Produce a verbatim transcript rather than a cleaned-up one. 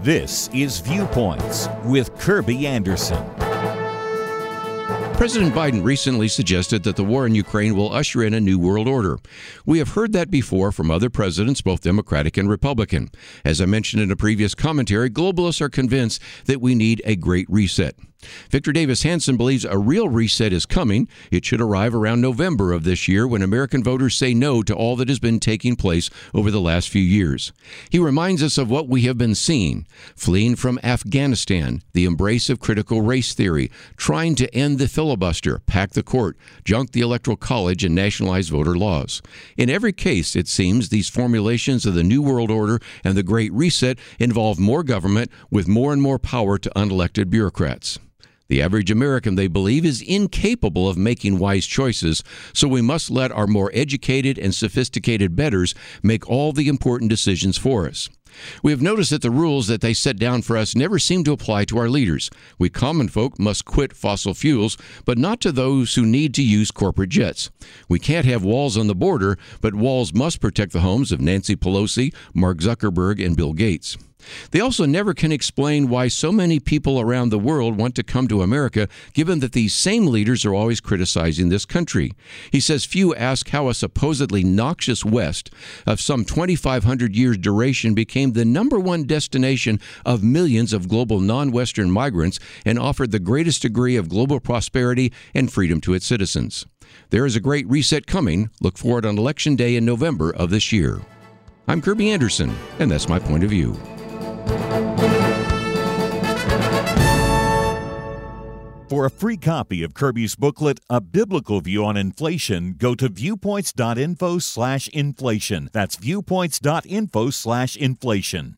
This is Viewpoints with Kirby Anderson. President Biden recently suggested that the war in Ukraine will usher in a new world order. We have heard that before from other presidents, both Democratic and Republican. As I mentioned in a previous commentary, globalists are convinced that we need a great reset. Victor Davis Hanson believes a real reset is coming. It should arrive around November of this year when American voters say no to all that has been taking place over the last few years. He reminds us of what we have been seeing: fleeing from Afghanistan, the embrace of critical race theory, trying to end the filibuster, pack the court, junk the Electoral College, and nationalize voter laws. In every case, it seems, these formulations of the New World Order and the Great Reset involve more government with more and more power to unelected bureaucrats. The average American, they believe, is incapable of making wise choices, so we must let our more educated and sophisticated betters make all the important decisions for us. We have noticed that the rules that they set down for us never seem to apply to our leaders. We common folk must quit fossil fuels, but not to those who need to use corporate jets. We can't have walls on the border, but walls must protect the homes of Nancy Pelosi, Mark Zuckerberg, and Bill Gates. They also never can explain why so many people around the world want to come to America, given that these same leaders are always criticizing this country. He says few ask how a supposedly noxious West of some twenty-five hundred years duration became the number one destination of millions of global non-Western migrants and offered the greatest degree of global prosperity and freedom to its citizens. There is a great reset coming. Look for it on Election Day in November of this year. I'm Kirby Anderson, and that's my point of view. For a free copy of Kirby's booklet, A Biblical View on Inflation, go to viewpoints.info slash inflation. That's viewpoints.info slash inflation.